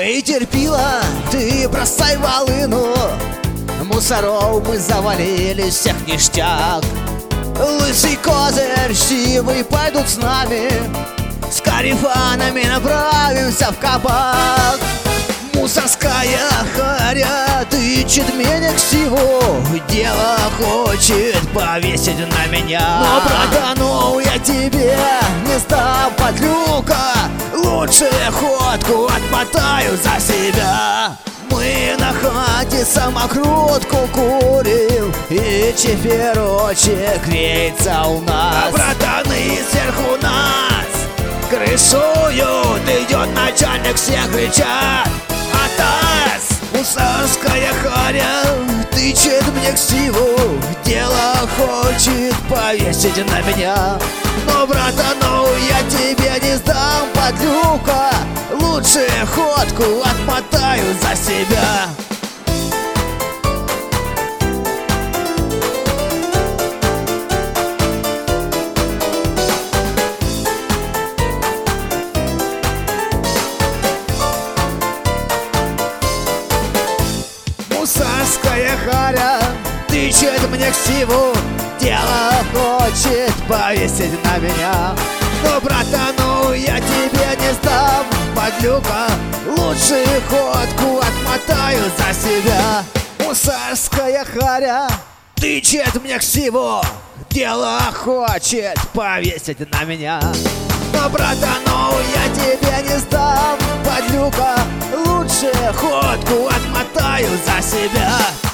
Эй, терпила, ты бросай волыну, мусоров мы завалили всех ништяк. Лысый козырь, сивый пойдут с нами, с карифанами направимся в кабак. Мусорская харя тычет меня к сиву, дело хочет повесить на меня. Но, братану, я тебе не сдам подлюка, лучше ходку отмотаю за себя. Мы на хате самокрутку курим, и чеферочек греется у нас. А братаны сверху нас крышуют, идет начальник, все кричат: «Атас!» Мусорская харя тычет мне ксиву, дело хочет повесить на меня. Но, братану, я тебе не сдам подлюка, лучше ходку отмотаю за себя. Мусорская харя тычет мне ксиву, дело хочет повесить на меня. Но, братану, я тебе не сдам подлюка, лучше ходку отмотаю за себя. Мусорская харя тычет мне ксиву, дело хочет повесить на меня. Но, братану, я тебе не сдам подлюка, лучше ходку отмотаю за себя.